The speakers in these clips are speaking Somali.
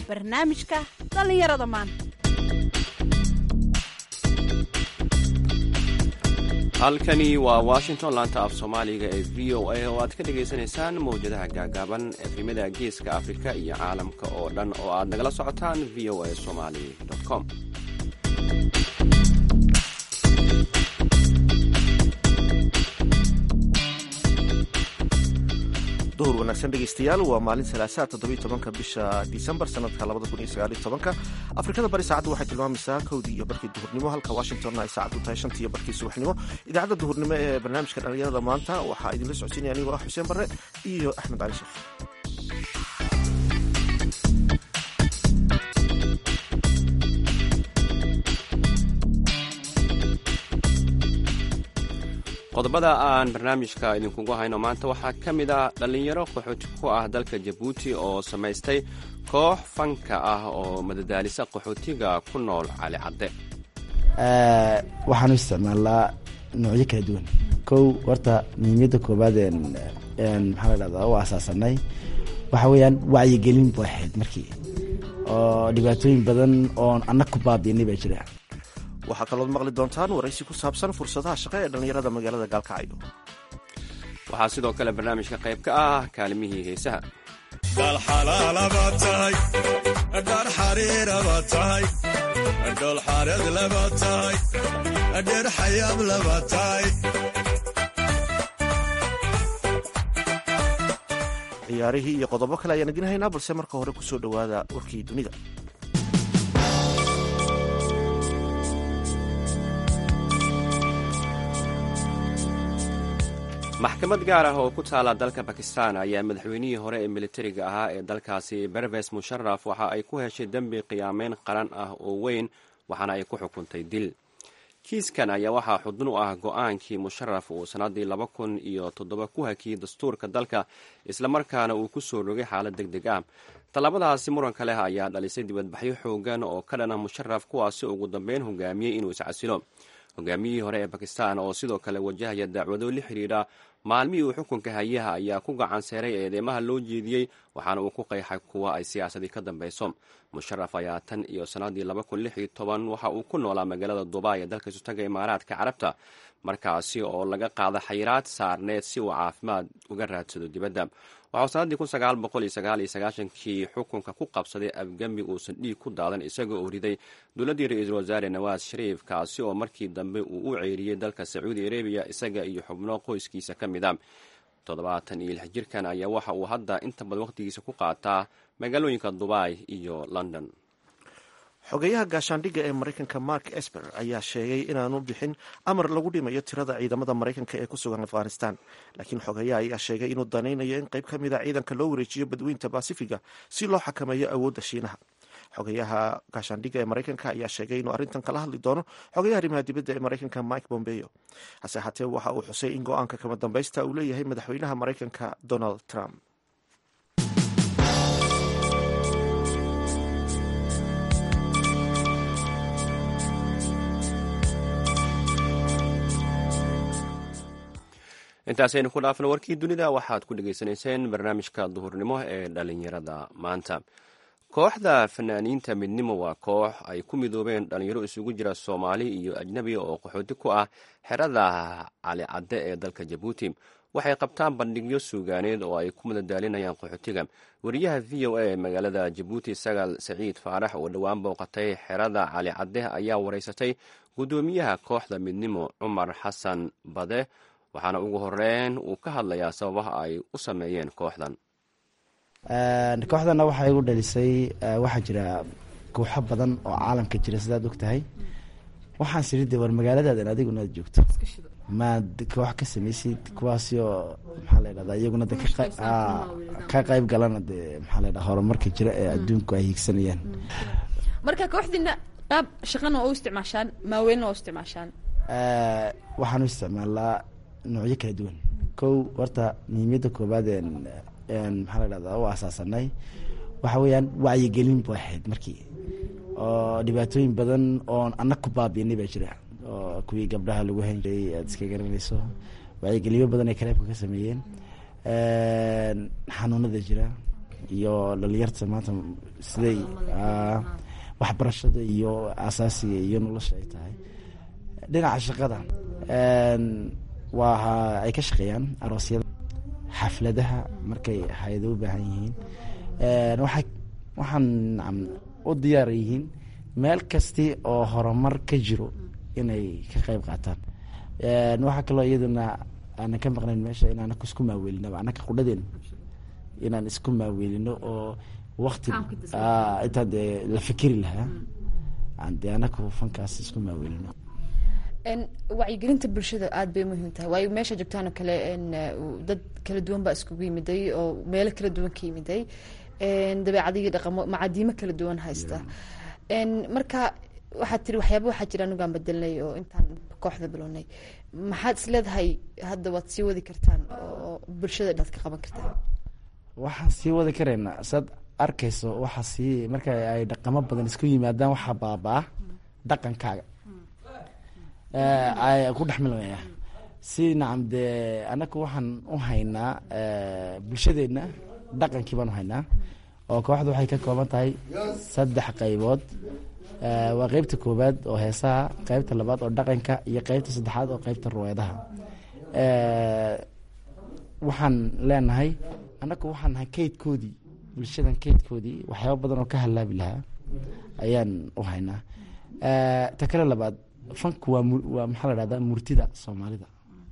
barnaamijka dhallinyarada maanta. halkani waa washington, laanta af soomaaliga ee v o a oo aad ka dhagaysanaysaan mawjadaha gaagaaban efrimada geeska afrika iyo caalamka oo dhan oo aad nagala socotaan v o a somali.com. duhur wanaagsan dhegeystayaal, waa maalin salaasaa 17 bisha disembar sanadka 2019. afrikada bari saacaddu waxay tilmaamaysaa 1 iyo barkii duhurnimo, halka washingtonna ay saacaddu tahay 5 iyo barkii subaxnimo. idaacadda duhurnimo ee barnaamijka dhallinyarada maanta waxaa idinla socodsiinaya anigoo ah xuseen barre iyo axmed cali sheekh. qodobada aan barnaamijka idinkugu hayno maanta waxaa ka mid ah dhallinyaro qaxooti ku ah dalka jabuuti oo samaystay koox fanka ah oo madadaalisa qaxootiga ku nool cali cadde. waxaanu isticmaalnaa noocyo kala duwan. kow horta muhiimiyadda koobaad maxaa la dhahdaa u asaasanay waxa weeyaan wacyigelin buu ahayd markii oo dhibaatooyin badan oon anag ku baabi'inay baa jira. waxaa kalood maqli doontaan waraysi ku saabsan fursadaha shaqo ee dhallinyarada magaalada gaalkacyo. waxaa sidoo kale barnaamijka qayb ka ah kaalimihii heesaha. dhalxalaalaba tahay dhar xariiraba tahay dhol xareed laba tahay dheer xayaab laba tahay. ciyaarihii iyo qodobo kale ayaan idin haynaa, balse marka hore ku soo dhowaada warkii dunida. maxkamad gaar ah oo ku taala dalka bakistan ayaa madaxweynihii hore ee militariga ahaa ee dalkaasi berves musharaf waxa ay ku heshay dembi qiyaameyn qaran ah oo weyn, waxaana ay ku xukuntay dil. kiiskan ayaa waxaa xudun u ah go-aankii musharaf uu sannaddii 2007 ku hakiyey dastuurka dalka, islamarkaana uu ku soo rogay xaalad deg deg ah. tallaabadaasi muranka leh ayaa dhalisay dibadbaxyo xoogan oo ka dhana musharaf, kuwaasi ugu dambeyn hogaamiyey inuu iscasilo. hogaamiyihii hore ee bakistan oo sidoo kale wajahaya dacwado la xidhiidha maalmihii uu xukunka hayaha ayaa ku gacan seeray eedeymaha loo jeediyey, waxaana uu ku qeexay kuwa ay siyaasadii ka dambeyso. musharaf ayaa tan iyo sannaddii 2016 waxa uu ku noolaa magaalada dubai ee dalka isutaga imaaraadka carabta, markaasi oo laga qaada xayiraad saarneed si uu caafimaad uga raadsado dibadda. waxauu sannaddii 1999kii xukunka ku qabsaday afgembi uusan dhiig ku daadan, isagoo uu riday dowladdii ra-iisul wasaare nawaas shariif, kaasi oo markii dambe uu u ceyriyey dalka sacuudi arabiya isaga iyo xubno qoyskiisa ka mid a. 76 jirkan ayaa waxa uu hadda inta badan wakhtigiisa ku qaataa magaalooyinka dubai iyo london. xogeyaha gaashaandhigga ee maraykanka mark esper ayaa sheegay inaanu bixin amar lagu dhimayo tirada ciidamada maraykanka ee ku sugan afghanistan, laakiin xogeyaha ayaa sheegay inuu danaynayo in qayb ka mid a ciidanka loo wareejiyo badweynta basifiga si loo xakameeyo awoodda shiinaha. xogeyaha gaashaandhigga ee maraykanka ayaa sheegay inuu arrintan kala hadli doono xogeyaha arrimaha dibadda ee maraykanka mike pompeo. hase ahaatee waxa uu xusay in go-aanka kama dambaysta uu leeyahay madaxweynaha maraykanka donald trump. intaasaynu ku dhaafno warkii dunida. waxaad ku dhegaysanayseen barnaamijka duhurnimo ee dhallinyarada maanta. kooxda fanaaniinta midnimo waa koox ay ku midoobeen dhallinyaro isugu jira soomaali iyo ajnabi oo qaxooti ku ah xerada cali cadde ee dalka jabuuti. waxay qabtaan bandhigyo suugaaneed oo ay ku madadaalinayaan qaxootiga. wariyaha v o a ee magaalada jabuuti sagaal saciid faarax oo dhowaan booqatay xerada cali cadde ayaa wareysatay guddoomiyaha kooxda midnimo cumar xasan bade, waxaana ugu horeyn uu ka hadlayaa sababaha ay u sameeyeen kooxdan. kooxdana waxaa igu dhalisay waxaa jira kooxo badan oo caalamka jira sidaad og tahay. waxaan siride war magaaladadan adiguna ad joogto maad koox ka samaysid kuwaasi oo maxaa la dhahdaa iyaguna de ka qayb galana de maxaa la dhaha horumarka jira ee adduunku ay hiigsanayaan. marka kooxdiina qaab shaqana oo u isticmaashaan maaweynna oo isticmaashaan. waxaanu isticmaalnaa noocyo kala duwan. kow horta muhiimiyadda koobaad maxaa la dhahdaa u asaasanay waxa weeyaan wacyigelin buu ahayd markii oo dhibaatooyin badan oon anag ku baabi'inay baa jira, oo kuwii gabdhaha lagu hayn jiray aad iska garanayso. wacyigelimo badan ay kaleebka ka sameeyeen xanuunada jira iyo dhalinyarta maanta siday waxbarashada iyo asaasiga iyo nolosha ay tahay. dhinaca shaqada waa ay ka shaqeeyaan aroosyada, xafladaha markay hayado u baahan yihiin. waxaan u diyaar yihiin meel kasti oo horumar ka jiro inay ka qayb qaataan. waxaa kaloo iyaduna aanan ka maqnayn meesha in anaka isku maaweelino, anaka qudhadeen inaan isku maaweelino oo wakti intaa dee la fikeri lahaa dee anaka fankaas isku maaweelino. wacyigelinta bulshada aada bay muhiim tahay, waayo meesha joogtaan oo kale dad kala duwan baa iskugu yimiday oo meelo kala duwan ka yimiday, dabeecadiyo dhaqamo macaadiimo kala duwan haysta. marka waxaad tiri waxyaaba waxaa jira anugaan bedelnay oo intaan kooxda bilownay, maxaad is leedahay hadda waad sii wadi kartaan oo bulshada dhaad ka qaban kartaan? waxaan sii wadi karaynaa saad arkayso, waxaa sii marka ay dhaqamo badan isku yimaadaan waxaa baabaa dhaqankaaga ay ku dhexmilmaya. si nacam dee anaku waxaan u haynaa bulshadeedna dhaqankii baan u haynaa, oo kooxda waxay ka kooban tahay 3 qaybood. waa qeybta koobaad oo heesaha, qeybta labaad oo dhaqanka, iyo qeybta saddexaad oo qeybta ruwaayadaha. waxaan leenahay anaku waxaan nahay kaydkoodii, bulshadan kaydkoodii, waxyaaba badan oo ka halaabi lahaa ayaan u haynaa. ta kale labaad, fanku waa maxaa la dhahdaa murtida soomaalida.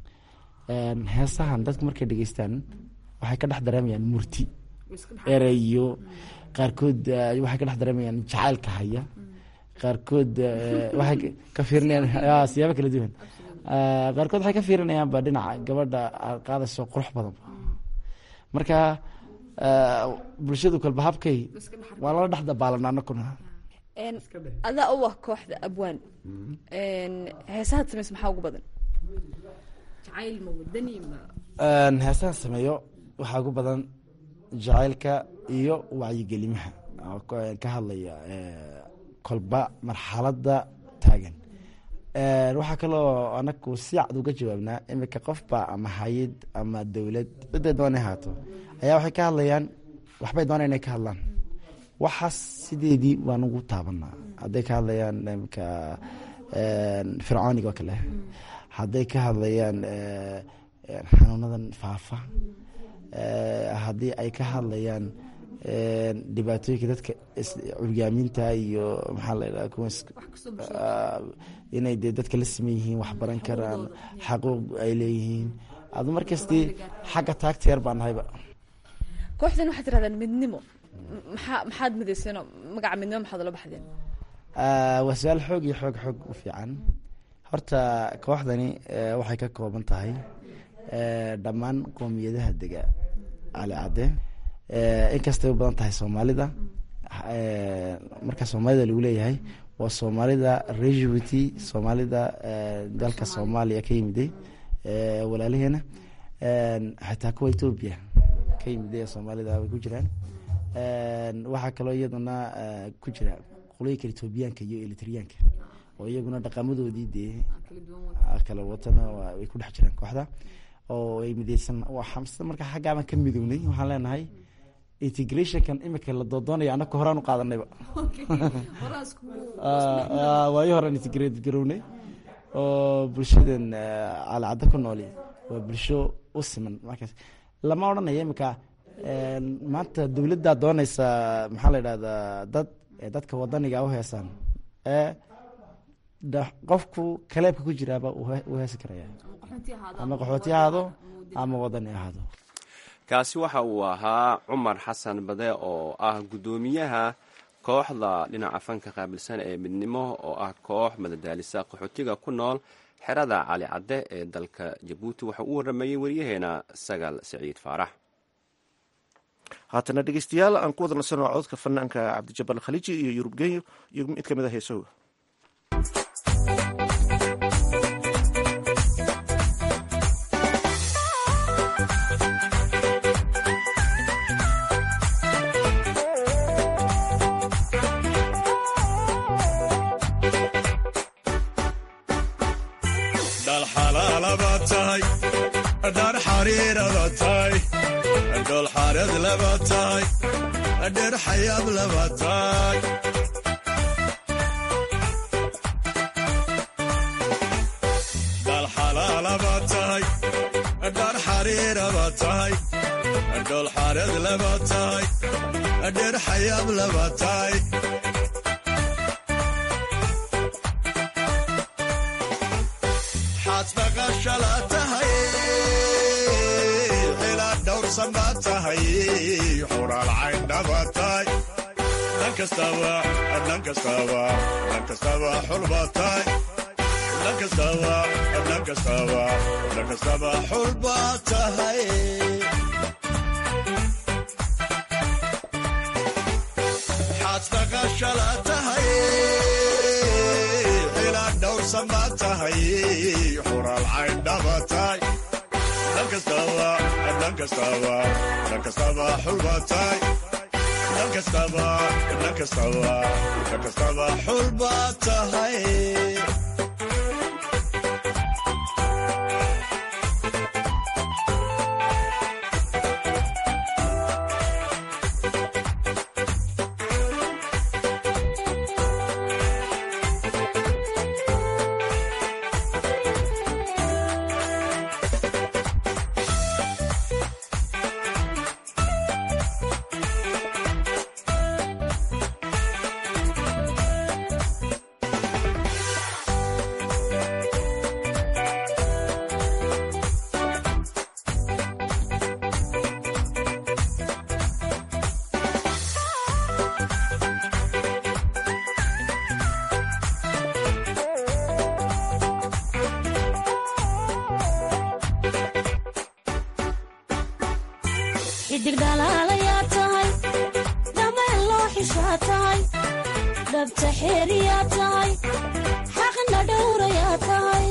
heesahan dadku markay dhegeystaan waxay ka dhex dareemayaan murti, ereyo, qaarkood waxay ka dhex dareemayaan jacaylka haya, qaarkood waxay ka fiirinayaan siyaabo kala duwan. qaarkood waxay ka fiirinayaanba dhinaca gabadha qaadayso qurux badan. marka bulshadu kalba habkay waa lala dhex dabaalanaa anakuna. adaa u ah kooxda abwaan, heesahaad samaysa maxaa ugu badan? jacayl ma wadani ma? heesahan sameeyo waxaa ugu badan jacaylka iyo wacyigelimaha ka hadlaya kolba marxalada taagan. waxaa kaloo anaku si cad uga jawaabnaa imika qofba ama hayad ama dowlad ciday doona haato ayaa waxay ka hadlayaan waxbay doonaan inay ka hadlaan, waxaas sideedii waan ugu taabanaa. hadday ka hadlayaan imika fircooniga oo kale, hadday ka hadlayaan xanuunadan faafa, haddii ay ka hadlayaan dhibaatooyinka dadka curyaaminta iyo maxaa la yidhaha kuwa inay dee dadka la siman yihiin, wax baran karaan, xaquuq ay leeyihiin. adu markastii xagga taagta yar baa nahayba. kooxdan waxaad tirahdaan midnimo, maxaad midayseen? magaca midnimo maxaad ula baxdeen? waa su-aal xoog iyo xoog u fiican. horta kooxdani waxay ka kooban tahay dhammaan qoomiyadaha dega cali cadde, inkastay u badan tahay soomaalida. marka soomaalida lagu leeyahay waa soomaalida rejuity, soomaalida dalka soomaaliya ka yimiday, walaalaheena xitaa kuwa etoobiya ka yimiday soomaalida way ku jiraan. waxaa kaloo iyaduna ku jira qolooyinka etoobiyaanka iyo elitriyaanka oo iyaguna dhaqamadoodii dee kala watana way ku dhex jiraan kooxda oo ay mideysan. marka xaggaaban ka midownay, waxaan leenahay integrationkan imika la doodoonaya anaka horaan u qaadanayba. waayo horaan integrate garownay oo bulshadan calacadda ku nooli waa bulsho u siman. markaas lama odhanaya imika maanta dowladdaa doonaysa maxaa la yidhahdaa dadka wadaniga u heesaan, qofku kaleebka ku jiraaba u heesi karaya, ama qaxooti ahaado ama wadani ahaado. kaasi waxa uu ahaa cumar xasan bade oo ah guddoomiyaha kooxda dhinaca fanka qaabilsan ee midnimo, oo ah koox madadaalisa qaxootiga ku nool xerada cali cadde ee dalka jabuuti. waxa uu waramayey waryaheena Sagal Saciid Faarax. haatana dhegeystayaal aan ku wada nasano codka fanaanka cabdijabaal khaliiji iyo yurub genyo iyo mid ka mid a heesooga. dhal xalaala baad tahay, dhar xariiraba tahay dhool xareed laba tahay dheer xayaab laba tahay dal xalaalaba tahay dhar xariiraba tahay dhool xareed laba tahay dheer xayaab laba tahay xaasbaqashala tahay ilaa dhowrsan baa tahay xuraal cayndhaba tahay dhan kastaba xulba tahay dhan kastaba xulba tahay xaasbaqashala tahay ilaa dhowrsan baa tahay xuraal cayndhaba tahay dhan kastaba xulba tahay dhan kastaba xulba tahay xidig dhalaalayaa tahay dhameen loo xishaa tahay dhabta xeeriyaa tahay xaqna dhowrayaa tahay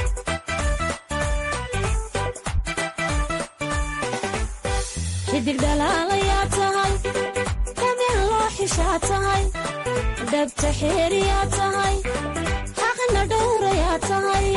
xidig dhalaalayaa tahay dhameen loo xishaa tahay dhabta xeeriyaa tahay xaqna dhowrayaa tahay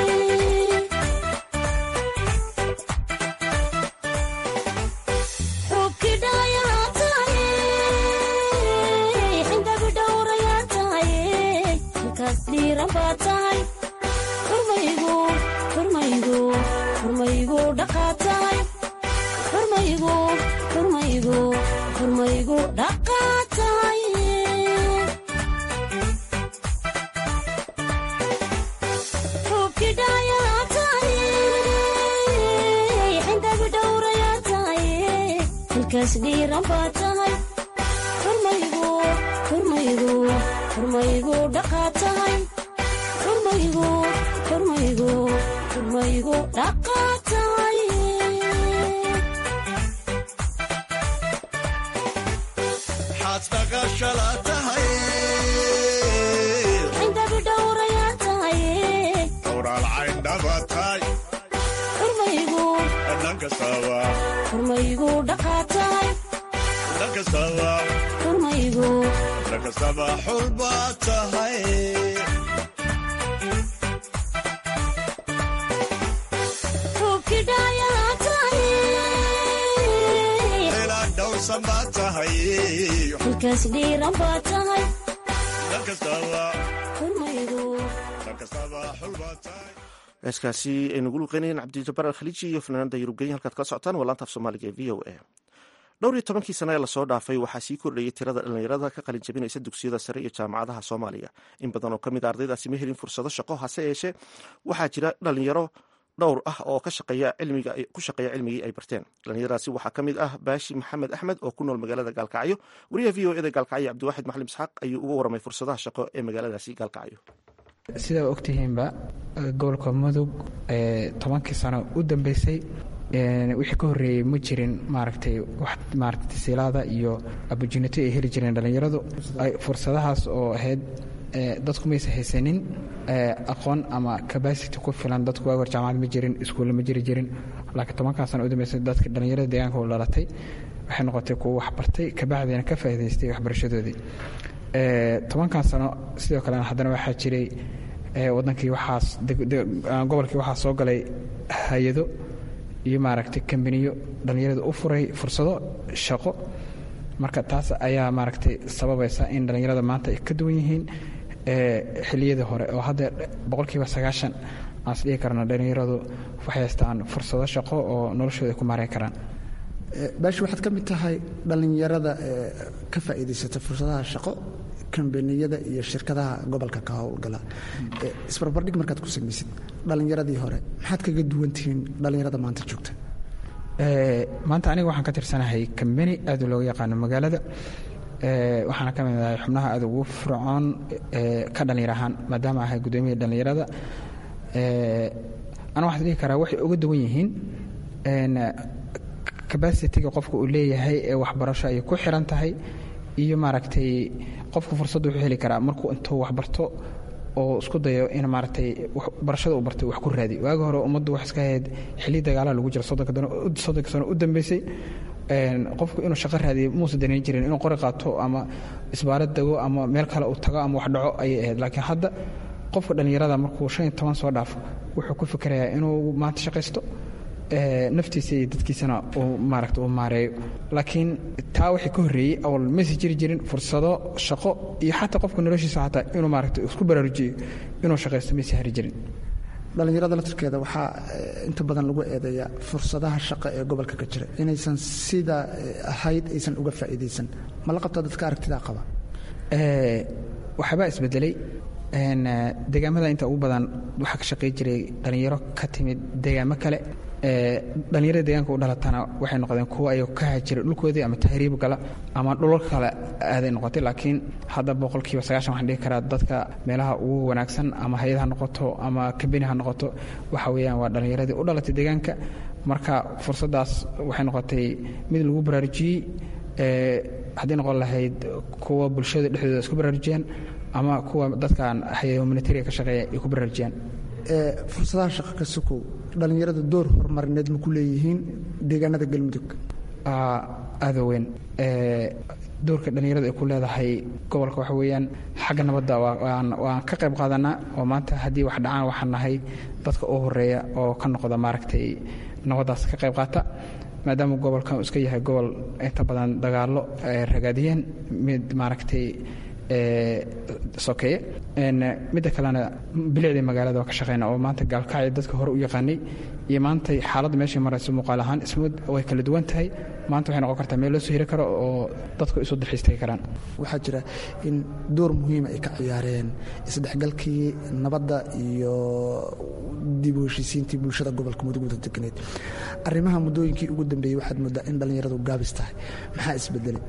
heeskaasi aynugu luqeynayeen cabdijabaar alkhaliiji iyo fanaanada yurubgenya halkaad kala socotaan waa laanta af soomaaliga ee v o a dhowr iyo tobankii sano ee lasoo dhaafay waxaa sii kordhayay tirada dhallinyarada ka qalin jabinaysa dugsiyada sare iyo jaamacadaha soomaaliya in badan oo ka mid a ardaydaasi ma helin fursado shaqo hase yeeshee waxaa jira dhalinyaro dhowr ah oo ku shaqeeya cilmigii ay barteen dhallinyaradaasi waxaa ka mid ah baashi maxamed axmed oo ku nool magaalada gaalkacyo wariyaha v o eda gaalkacyo cabdiwaaxid maxalim isxaaq ayuu uga waramay fursadaha shaqo ee magaaladaasi gaalkacyo sidaa ogtihiinba gobolka mudug 10kii sano u dambeysay wixii ka horreeyey ma jirin maaragtay wax maaragtay tasiilaada iyo opportunity ay heli jireen dhallinyaradu fursadahaas oo ahayd dadku maysa haysanin aqoon ama capacity ku filan dadku waa war jaamacad ma jirin iskuulle ma jiri jirin laakiin 10kaa sano u dambeysay dadka dhallinyarada deegaanka u dhalatay waxay noqotay kuwa wax bartay kabacdina ka faa'iidaystay waxbarashadoodii 10kaa sano sidoo kalena haddana waxaa jiray wadankii waxaas gobolkii waxaa soo galay hay-ado iyo maaragtay kambaniyo dhallinyarada u furay fursado shaqo. marka taas ayaa maaragtay sababaysa in dhallinyarada maanta ay ka duwan yihiin xilliyadii hore oo hadda 90% aan is dhihi karna dhallinyaradu waxay haystaan fursado shaqo oo noloshooda ku maareyn karaan. baashi waxaad ka mid tahay dhallinyarada ka faa'iidaysata fursadaha shaqo kambaniyada iyo shirkadaha gobolka ka howlgala. isbarbardhig markaad ku samaysid dhallinyaradii hore maxaad kaga duwan tihiin dhallinyarada maanta joogta? maanta aniga waxaan ka tirsanahay kambani aad looga yaqaano magaalada, waxaana ka mid ahay xubnaha aad ugu fircoon ka dhallinyar ahaan maadaama ahay guddoomiyaha dhallinyarada. ana waxaan dhihi karaa waxay uga duwan yihiin capacity-ga qofka uu leeyahay ee waxbarasho ay ku xiran tahay iyo maaragtay qofku fursad wuxuu heli karaa markuu intuu waxbarto oo isku dayo in maaragtay barashada uu bartay wax ku raadi. waagi hore ummaddu wax iska ahayd xilli dagaala lagu jiro 30 sano u dambeysay, qofku inuu shaqo raadiyo muusa danayn jirin inuu qori qaato ama isbaarad dago ama meel kale uu tago ama wax dhaco ayay ahayd. laakiin hadda qofka dhallinyarada markuu 15 soo dhaafo wuxuu ku fikirayaa inuu maanta shaqaysto naftiisa iyo dadkiisana uu maaragtay uu maareeyo. laakiin taa waxay ka horreeyey awal maysa jiri jirin fursado shaqo iyo xataa qofka noloshiisa xataa inuu maaragtay isku baraarujiyo inuu shaqaysto maysa hari jirin. dhallinyarada laftirkeeda waxaa inta badan lagu eedeeyaa fursadaha shaqo ee gobolka ka jira inaysan sida ahayd aysan uga faa'iidaysan. ma la qabtaa dadka aragtidaa qaba? waxbaa isbedelay. deegaamada inta ugu badan waxaa ka shaqey jiray dhallinyaro ka timid deegaamo kale. dhallinyarada deegaanka u dhalatana waxay noqdeen kuwo ay ka hajiray dhulkoodii ama tahriib gala ama dhulal kale aaday noqotay. laakiin hadda 90% waxaan dhihi karaa dadka meelaha ugu wanaagsan ama hay'ad ha noqoto ama kambani ha noqoto waxa weeyaan waa dhallinyaradii u dhalatay deegaanka. marka fursaddaas waxay noqotay mid lagu baraarujiyey, haddii noqon lahayd kuwa bulshada dhexdooda isku baraarujiyaan ama kuwa dadkan humanitariga ka shaqeeya ay ku baraarujiyaan. fursadaha shaqo ka sokow dhallinyarada door horumarineed ma ku leeyihiin deegaanada galmudug? aada weyn. doorka dhallinyarada ay ku leedahay gobolka waxa weeyaan xagga nabadda waan ka qayb qaadanaa oo maanta haddii wax dhacaan waxaan nahay dadka u horeeya oo ka noqda maaragtay nabaddaas ka qayb qaata, maadaama gobolkan uu iska yahay gobol inta badan dagaallo ragaadiyeen mid maaragtay sokeeye. midda kalena bilicdii magaalada waa ka shaqeyna oo maanta gaalkacyo dadka hore u yaqaanay iyo maanta xaaladda meeshay marayso muuqaal ahaan ismud way kala duwan tahay. maanta waxay noqon kartaa meel loo soo hiri karo oo dadku isu dalxiistay karaan. waxaa jira in door muhiima ay ka ciyaareen isdhexgalkii nabadda iyo dib u heshiisiintii bulshada gobolka mudug wada deganeed. arrimaha muddooyinkii ugu dambeeyey waxaad moodaa in dhallinyaradu gaabis tahay. maxaa isbedelay?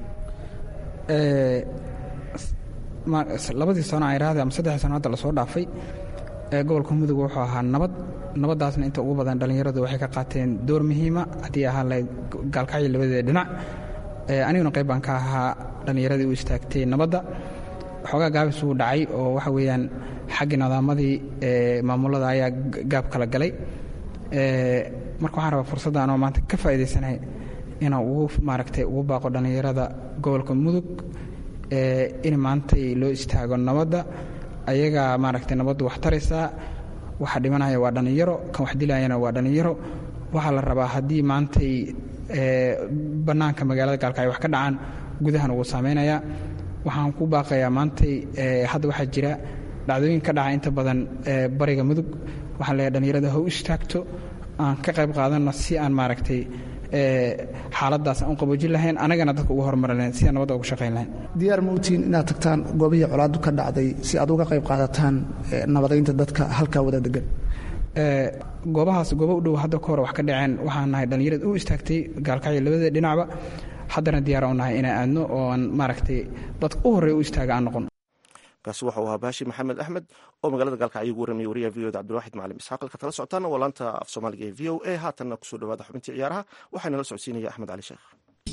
2 sano ayraade ama 3 sano hadda lasoo dhaafay gobolka mudug wuxuu ahaa nabaddaasna inta ugu badan dhallinyaradu waxay ka qaateen door muhiima haddii ahaan lahayd gaalkacyo labadeeda dhinac. aniguna qayb baan ka ahaa dhallinyaradii u istaagtay nabadda. xoogaa gaabis wuu dhacay oo waxa weeyaan xaggii nidaamadii maamulada ayaa gaab kala galay. marka waxaan rabaa fursadda anoo maanta ka faa'iidaysanahay inaan ugu baaqo dhallinyarada gobolka mudug in maantay loo istaago nabadda. ayagaa maaragtay nabaddu wax taraysaa. waxa dhimanaya waa dhallinyaro, kan wax dilayana waa dhallinyaro. waxaa la rabaa haddii maantay bannaanka magaalada gaalkacyo wax ka dhacaan gudahana wuu saameynayaa. waxaan ku baaqayaa maantay hadda waxaa jira dhacdooyin ka dhaca inta badan bariga mudug. waxaan leeyahay dhallinyarada ha u istaagto, aan ka qayb qaadanno si aan maaragtay xaaladaas aan u qaboojin lahayn, anagana dadka uga horumari lahayn si aan nabadda ugu shaqayn lahayn. diyaar ma utiin inaad tagtaan goobihii colaadu ka dhacday si aad uga qayb qaadataan nabadaynta dadka halkaa wada degan? goobahaas goobo u dhow hadda ka hore wax ka dhaceen waxaan nahay dhallinyarada u istaagtay gaalkacyo labada dhinacba. haddana diyaar u nahay inaan aadno oo aan maaragtay dadka u horreeya u istaaga aan noqon. kaasi waxau ahaa baashi maxamed axmed oo magaalada gaalkacyo ugu warramaya wariyaha v o da cabdilwaxid macalin isxaaq. halka tala socotaana waa laanta af soomaaliga ee v o a. haatanna kusoo dhawaada xubintii ciyaaraha waxaana la socodsiinaya axmed cali sheekh.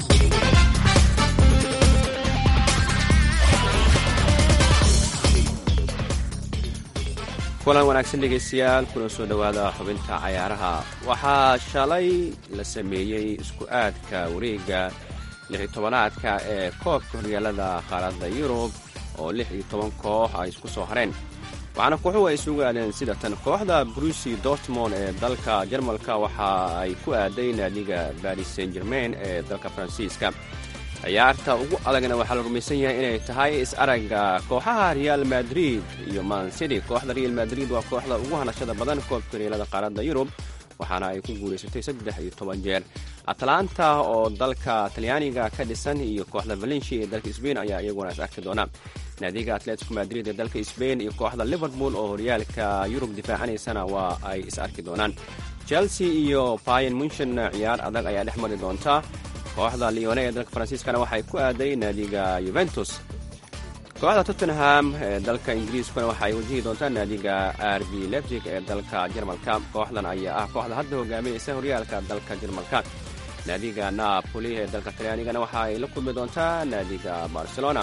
kulan wanaagsan dhegaystayaal, kuna soo dhowaada xubinta cayaaraha. waxaa shalay la sameeyey isku aadka wareegga 16-aadka ee koobka horyaalada qaaradda yurub oo 16 koox ay isku soo hareen. waxaana kooxuhu ay isugu aadeen sida tan kooxda brusi dortmond ee dalka jarmalka waxa ay ku aaday naadiga baris saint germain ee dalka faransiiska ciyaarta ugu adagna waxaa la rumaysan yahay inay tahay is-aragga kooxaha real madrid iyo man city kooxda real madrid waa kooxda ugu hanashada badan koobka horyaalada qaaradda yurub waxaana ay ku guulaysatay 13 jeer atlanta oo dalka talyaaniga ka dhisan iyo kooxda valencia ee dalka sbain ayaa iyaguna is arki doona naadiga atletico madrid ee dalka sbain iyo kooxda liverpool oo horyaalka yurub difaacanaysana waa ay is arki doonaan chelsea iyo bayern munchen ciyaar adag ayaa dhex mari doonta kooxda lione ee dalka faransiiskana waxay ku aaday naadiga yuventus kooxda tottenham ee dalka ingiriiskuna waxay wajihi doontaa naadiga rb leipzig ee dalka jarmalka kooxdan ayaa ah kooxda hadda hogaaminaysa horyaalka dalka jarmalka naadiga napoli ee dalka talyaanigana waxa ay la kulmi doontaa naadiga barcelona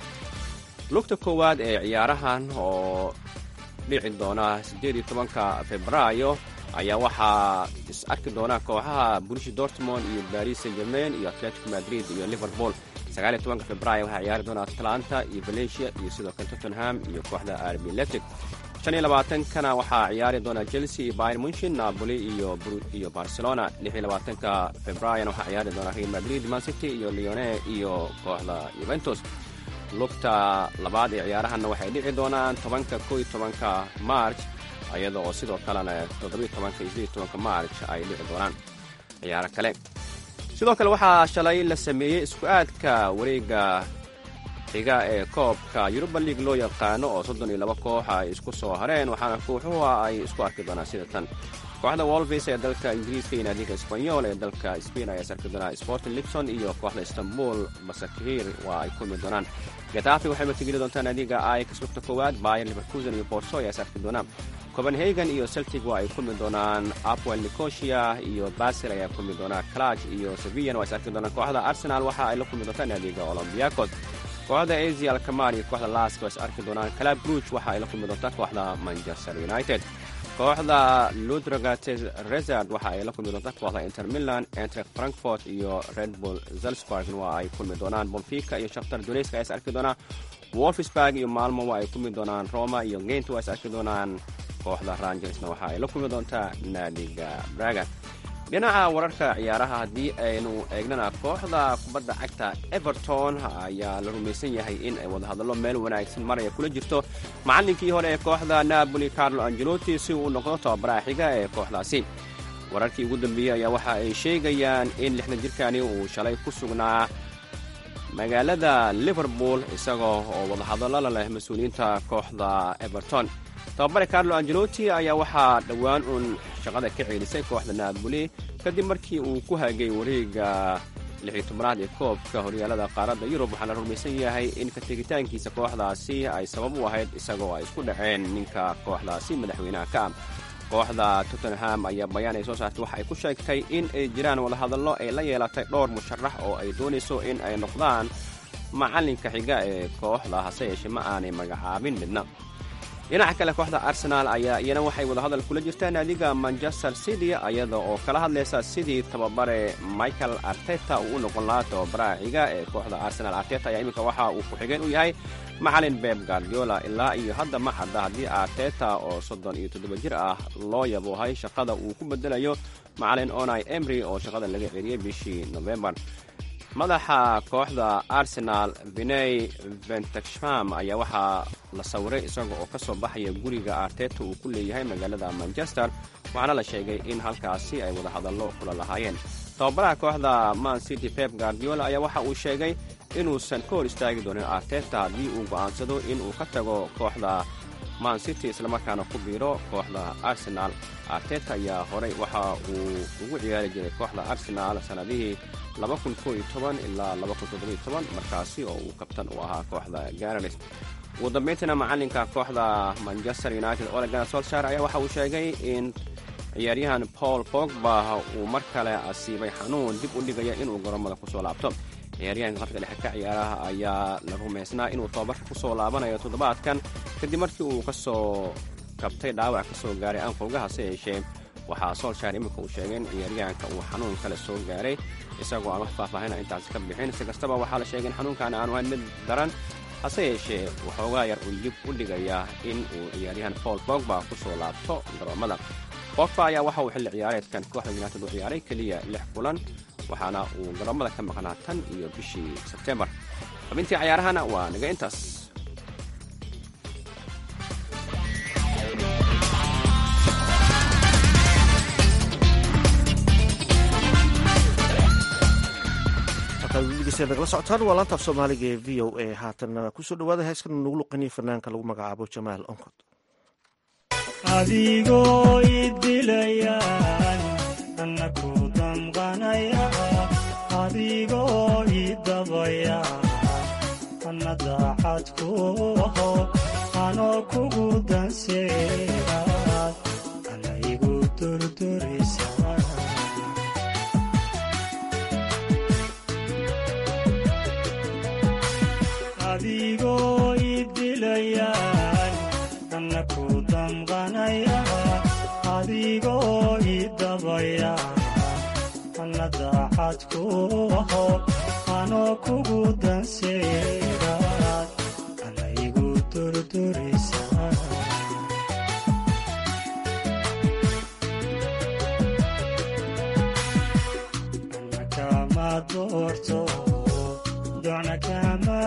lugta koowaad ee ciyaarahan oo dhici doona 18 febraayo ayaa waxaa is arki doona kooxaha Borussia Dortmund iyo Paris Saint-Germain iyo Atletico Madrid iyo Liverpool 19 febraayo waxaa ciyaari doona Atlanta iyo Valencia iyo sidoo kale Tottenham iyo kooxda RB Leipzig 25-kana waxaa ciyaari doona Chelsea iyo Bayern Munchen Napoli iyo Barcelona 26 febraayo waxaa ciyaari doona Real Madrid Man City iyo Lyon iyo kooxda Juventus lugta labaad ee ciyaarahanna waxay dhici doonaan 10-11 March iyada oo sidoo kalena 17-18 March ay dhici doonaan ciyaaro kale sidoo kale waxaa shalay la sameeyey isku aadka wareega xiga ee koobka Europa League loo yaqaano oo 32 koox ay isku soo hareen waxaana kooxuhu ay isku arki doonaan sida tan kooxda Wolves ee dalka Ingiriiska iyo naadiga Espanyol ee dalka Spain ayaa sarki doona Sporting Lisbon iyo kooxda Istanbul Basaksehir waa ay kulmi doonaan Getafe waxay matageli doontaa naadiga Ajax lugta koowaad Bayer Leverkusen iyo Porto ayaa sarki doona Copenhagen iyo Celtic waa ay kulmi doonaan Apoel Nicosia iyo Basel ayaa kulmi doona Cluj iyo Sevilla waa ay sarki doonaan kooxda Arsenal waxa ay la kulmi doontaa naadiga Olympiacos kooxda AZ Alkmaar iyo kooxda Lask waa is arki doonaan Club Brugge waxa ay la kulmi doontaa kooxda Manchester United kooxda Ludogorets Rezard waxa ay la kulmi doontaa kooxda Inter Milan Eintracht Frankfurt iyo Red Bull Salzburg waa ay kulmi doonaan Benfica iyo Shakhtar Donetsk ay is arki doonaan Wolfsburg iyo Malmo waa ay kulmi doonaan Roma iyo Gent waa is arki doonaan kooxda Rangersna waxa ay la kulmi doontaa naadiga Braga dhinaca wararka ciyaaraha haddii aynu eegnana kooxda kubadda cagta Everton ayaa la rumaysan yahay in ay wadahadallo meel wanaagsan maraya kula jirto macallinkii hore ee kooxda Napoli Carlo Ancelotti si uu noqdo tababaraha xiga ee kooxdaasi wararkii ugu dambeeyey ayaa waxa ay sheegayaan in 60 jirkani uu shalay ku sugnaa magaalada Liverpool isagoo oo wadahadallo la leh mas'uuliyiinta kooxda Everton tababare Carlo Ancelotti ayaa waxaa dhowaan uun shaqada ka ceelisay kooxda Napoli kadib markii uu ku hagay wareega 16aad ee koobka horyaalada qaaradda Yurub waxaana la rumaysan yahay in ka tegitaankiisa kooxdaasi ay sabab u ahayd isagoo ay isku dhaceen ninka kooxdaasi madaxweynaha ka ah kooxda Tottenham ayaa bayaan ay soo saartay waxa ay ku sheegtay in ay jiraan wadahadallo ay la yeelatay dhowr musharax oo ay doonayso in ay noqdaan macalinka xiga ee kooxda hase yeeshee ma aanay magacaabin midna dhinaca kale kooxda Arsenal ayaa iyana waxay wadahadal kula jirtaa naadiga Manchester City iyada oo kala hadlaysa sidii tababare Mikel Arteta uu u noqon lahaa tababaraha xiga ee kooxda Arsenal Arteta ayaa iminka waxa uu ku xigeen u yahay macalin Pep Guardiola ilaa iyo hadda ma cadda haddii Arteta oo 37 jir ah loo yaboohay shaqada uu ku bedelayo macalin Unai Emery oo shaqada laga celiyay bishii November madaxa kooxda Arsenal Vinay Ventusham ayaa waxaa la sawiray isaga oo ka soo baxaya guriga Arteta uu ku leeyahay magaalada Manchester waxaana la sheegay in halkaasi ay wada hadallo kula lahaayeen tababaraha kooxda Man City Pep Guardiola ayaa waxa uu sheegay inuusan ka hor istaagi doonin Arteta haddii uu go'aansado inuu ka tago kooxda Man City islamarkaana ku biiro kooxda Arsenal Arteta ayaa horey waxa uu ugu ciyaari jiray kooxda Arsenal sanadihii 2011 ilaa 2017 markaasi oo uu kabtan u ahaa kooxda Gunners ugu dambeyntiina macalinka kooxda Manchester United Ole Gunnar Solskjaer ayaa waxa uu sheegay in ciyaaryahan Paul Pogba uu mar kale asiibay xanuun dib u dhigaya inuu garoomada ku soo laabto ciyaaryahanka qarka dhexe ka ciyaaraha ayaa la rumaysnaa inuu tababarka ku soo laabanayo toddobaadkan kadib markii uu ka soo kabtay dhaawac ka soo gaaray anqowga hase yeeshee waxaa Solskjaer iminka uu sheegay in ciyaaryahanka uu xanuun kale soo gaaray isagoo aan wax faahfaahin intaas ka bixin si kastaba waxaa la sheegay in xanuunkan aanu ahayn mid daran hase yeeshee waxoogaa yar uu dib u dhigayaa in uu ciyaaryahan paul bogba ku soo laabto garoomada. bogba ayaa waxa uu xilli ciyaareedkan kooxda united u ciyaaray keliya 6 kulan, waxaana uu garoomada ka maqnaa tan iyo bishii sebtembar. xubintii cayaarahana waa naga intaas. nagala socotaan waa laantaaf soomaaliga ee v o a. haatanna kusoo dhawaada heeskan nagu luqaniya fanaanka lagu magacaabo jamaal onkod. adigoo idilayaan anna ku damqanaya, adigoo idabaya anna daacad ku aho, anoo kugu danseedaad ana igu durdurisa. adigoo idilayaan anna ku damqanaya, adigoo idabaya anna daacad ku aho, anoo kugu danseedaad ana igu durdurisa. anna kama doorto docna kama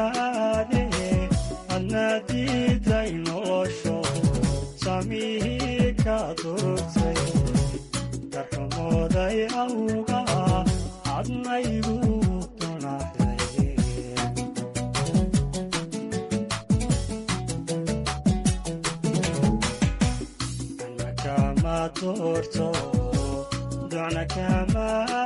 diiday nolosho samihii ka durtay, darxumooday awga adnaygu donaxday. anna kama doorto docna kama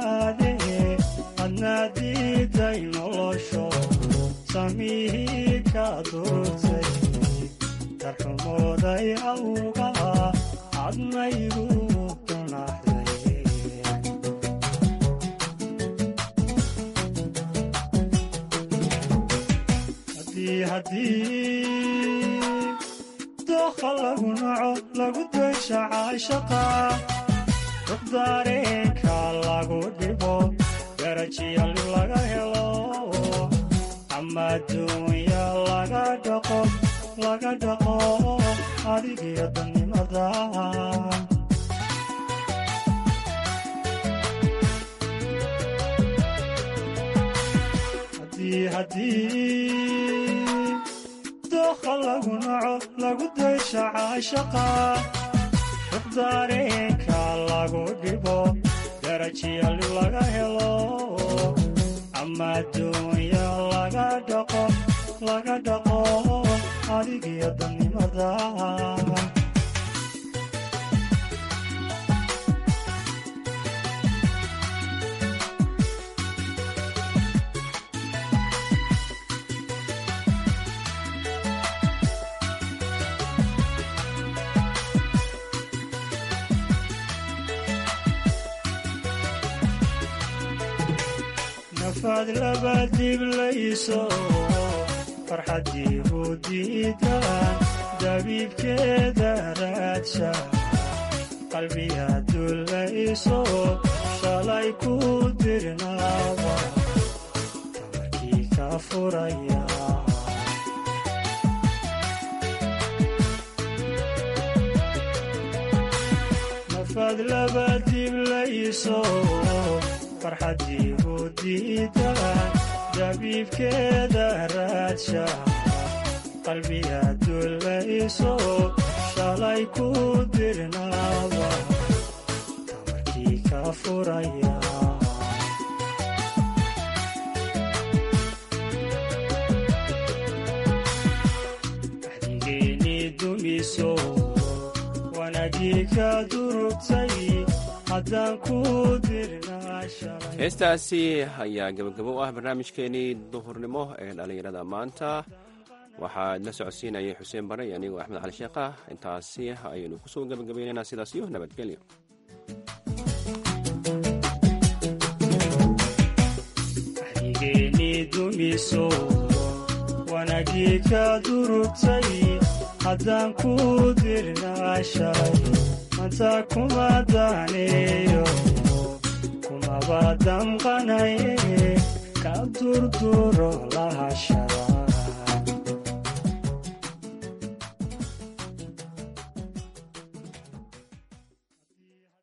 adna diiday nolosho samihii ka durtay, darxumooday awga adnaygu donaxday. haddii dookha lagu naco lagu daysha caashaqa, rux dareenka lagu dhibo darajiyal laga helo, ama adduunya laga dhaqo adigiyo dannimada. haddii dookha lagu naco lagu daysha caashaqa, rux dareenka lagu dhibo darajiyal laga helo, ama adduunya laga dhaqo adigiyo dannimada. nafaad laba diblayso farxaddii u diidaan dabiibkeeda raadsha, qalbiga dullayso shalay ku dirnaaba tamarkii ka furaya. nafaad laba diblayso farxaddii u diidaan dabiibkeeda raadsha, qalbiga dullayso shalay ku dirnaaba tamarkii ka furaya. axdigeeni dumiso wanaagii ka durugtay, haddaan ku dirnaa shalay. heestaasi ayaa gabagabo u ah barnaamijkeenii duhurnimo ee dhallinyarada maanta. waxaa idla socodsiinayay xuseen bare iyo anigoo axmed cali sheekh ah. intaasi ayaynu kusoo gabagabaynaynaa. sidaas iyo nabadgelyo. axdigeeni dumiso wanaagii ka durugtay, haddaan ku dirnaa shalay manta kuma daaneeyo, kumaba damqanaye ka durduro lahashada.